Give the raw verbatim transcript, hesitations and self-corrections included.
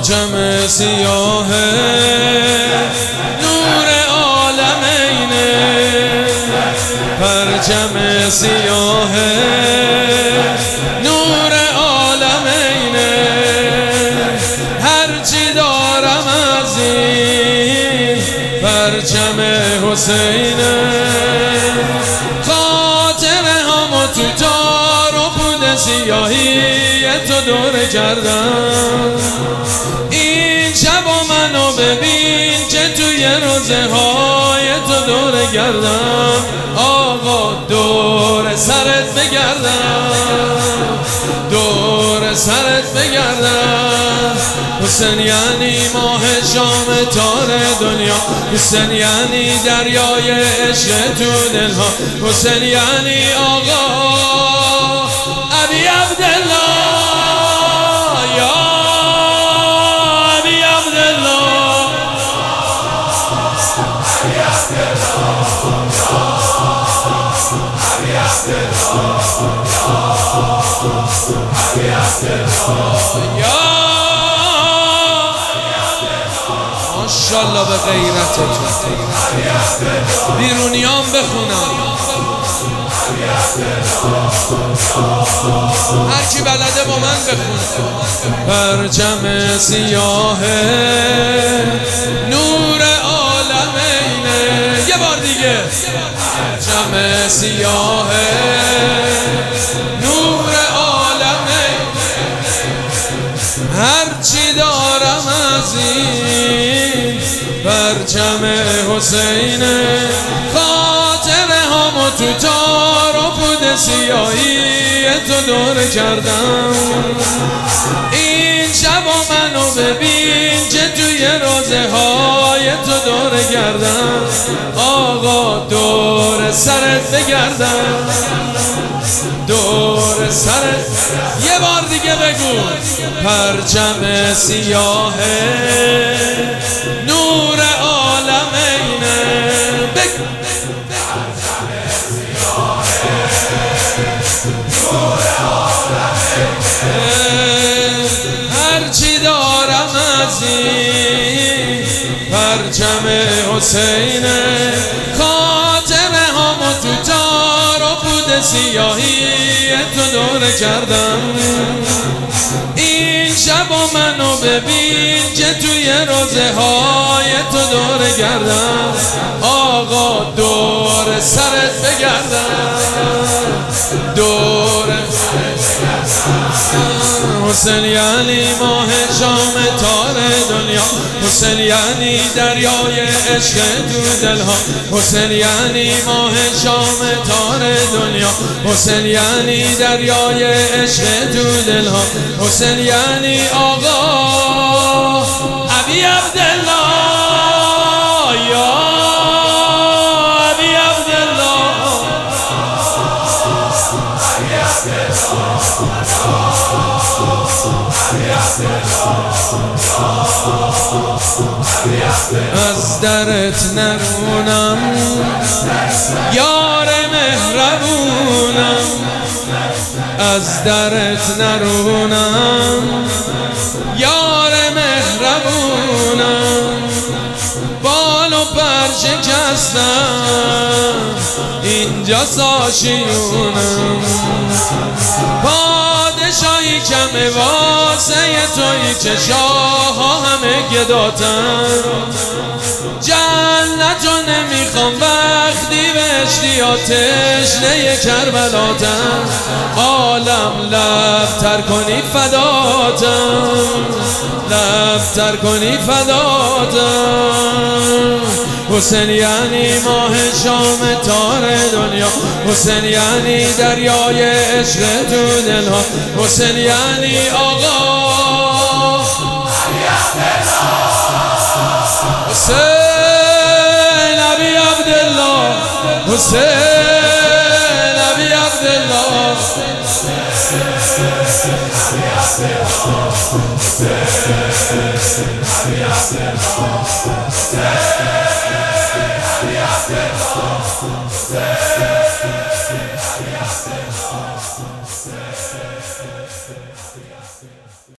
پرچم سیاه نور عالمینه، پرچم سیاه نور عالمینه. هرچی دارم از این پرچم حسینه، خاطره همو تو تار و پود سیاهی تو دور کردم. این شب و منو ببین که توی روزه های تو دور گردم. آقا دور سرت بگردم، دور سرت بگردم. حسین یعنی ماه شام تار دنیا، حسین یعنی دریای عشق تو دلها، حسین یعنی آقا ابی عبدالله، یا ابی عبدالله، ابی عبدالله، ابی عبدالله، یا ماشاءالله به غیرتتون. بیرونیان بخونم، هرچی بلده با من بخونه. پرچم سیاه نور عالمینه، یه بار دیگه. پرچم سیاه نور عالمینه، هرچی دارم از این پرچم حسینه. خاطره همو تو تار و پود سیاهی تو دور کردم. این شب و منو ببین که توی روزه های تو دور گردم. آقا دور سرت بگردم، دور سرت. یه بار دیگه بگو. پرچم سیاه نور عالمینه، بگو. هرچی دارم از این پرچم حسینه، خاطره همو تو تار و پود سیاهی تو دور کردم. این شب و منو ببین که توی روزه های تو دور گردم. آقا دور سرت بگردم، دور حسین یعنی ماه شام تار دنیا، حسین یعنی دریای عشق تو دلها، حسین یعنی ماه شام تار دنیا، حسین یعنی دریای عشق تو دلها، حسین یعنی آقا ابی عبدالله، یا ابی عبدالله، ابی عبدالله. از درت نرونم یار مهربونم، از درت نرونم یار مهربونم. بال و پر شکستم اینجا ساشیونم. پادشاهی کمه واسه توی که شاه ها همه گداتن. جنتو نمیخوام وقتی بهشتی آتشنه کربلاتن. عالم لبتر کنی فداتم، لبتر کنی فداتم. حسین یعنی ماه شام تار دنیا، حسین یعنی دریای عشق تو دلها، حسین یعنی آقا حسین ابی عبدالله، حسین ابی عبدالله، ابی عبدالله.